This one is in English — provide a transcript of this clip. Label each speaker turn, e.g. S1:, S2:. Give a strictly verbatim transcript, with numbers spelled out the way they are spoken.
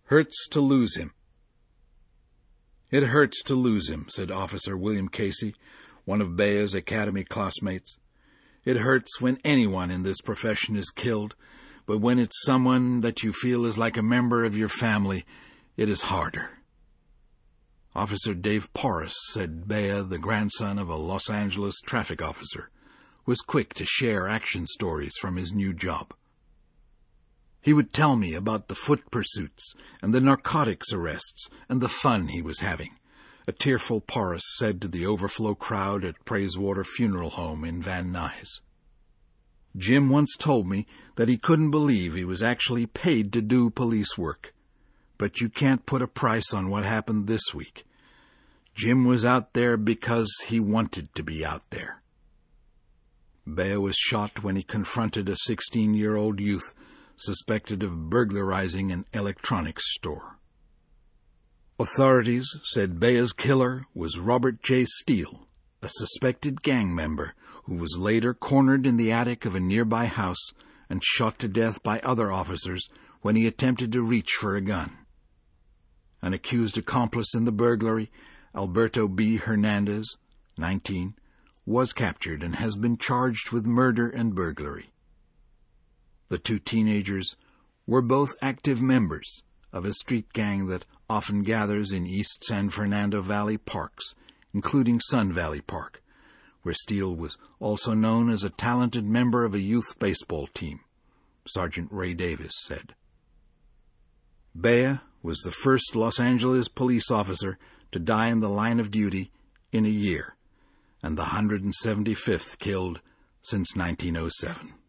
S1: Hurts to lose him. It hurts to lose him, said Officer William Casey, one of Bea's academy classmates. It hurts when anyone in this profession is killed, but when it's someone that you feel is like a member of your family, it is harder. Officer Dave Porras, said Bea, the grandson of a Los Angeles traffic officer, was quick to share action stories from his new job. He would tell me about the foot pursuits and the narcotics arrests and the fun he was having, a tearful Porras said to the overflow crowd at Praisewater Funeral Home in Van Nuys. Jim once told me that he couldn't believe he was actually paid to do police work. But you can't put a price on what happened this week. Jim was out there because he wanted to be out there. Bea was shot when he confronted a sixteen-year-old youth suspected of burglarizing an electronics store. Authorities said Bea's killer was Robert J. Steele, a suspected gang member who was later cornered in the attic of a nearby house and shot to death by other officers when he attempted to reach for a gun. An accused accomplice in the burglary, Alberto B. Hernandez, nineteen, was captured and has been charged with murder and burglary. The two teenagers were both active members of a street gang that often gathers in East San Fernando Valley parks, including Sun Valley Park, where Steele was also known as a talented member of a youth baseball team, Sergeant Ray Davis said. Bea was the first Los Angeles police officer to die in the line of duty in a year, and the one hundred seventy-fifth killed since nineteen oh seven.